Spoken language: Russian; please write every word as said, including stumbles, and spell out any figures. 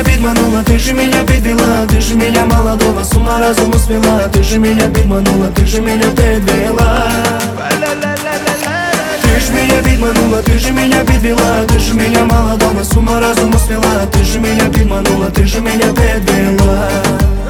подманула, ты же меня подвела. Ты же меня молодого с ума разуму свела. Ты же меня подманула, ты же меня подвела. Ты же меня подманула, ты же меня подвела. Ты же меня молодого с ума разуму свела. Ты же меня подманула, ты же меня подвела.